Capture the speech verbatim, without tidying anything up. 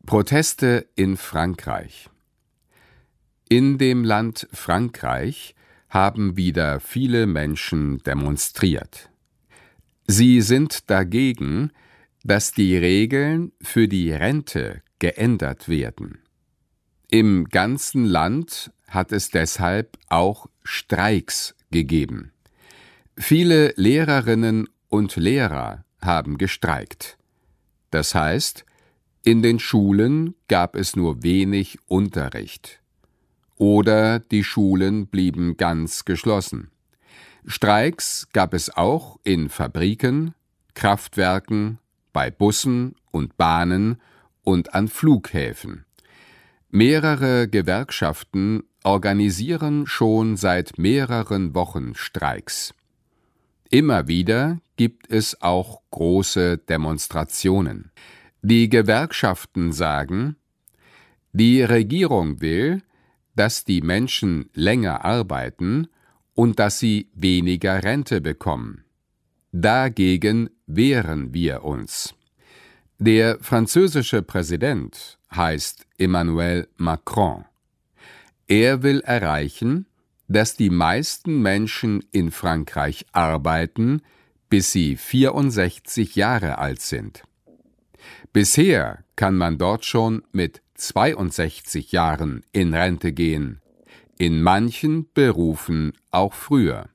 Proteste in Frankreich. In dem Land Frankreich haben wieder viele Menschen demonstriert. Sie sind dagegen, dass die Regeln für die Rente geändert werden. Im ganzen Land hat es deshalb auch Streiks gegeben. Viele Lehrerinnen und Lehrer haben gestreikt. Das heißt, in den Schulen gab es nur wenig Unterricht. Oder die Schulen blieben ganz geschlossen. Streiks gab es auch in Fabriken, Kraftwerken, bei Bussen und Bahnen und an Flughäfen. Mehrere Gewerkschaften organisieren schon seit mehreren Wochen Streiks. Immer wieder gibt es auch große Demonstrationen. Die Gewerkschaften sagen, die Regierung will, dass die Menschen länger arbeiten und dass sie weniger Rente bekommen. Dagegen wehren wir uns. Der französische Präsident heißt Emmanuel Macron. Er will erreichen, dass die meisten Menschen in Frankreich arbeiten, bis sie vierundsechzig Jahre alt sind. Bisher kann man dort schon mit zweiundsechzig Jahren in Rente gehen, in manchen Berufen auch früher.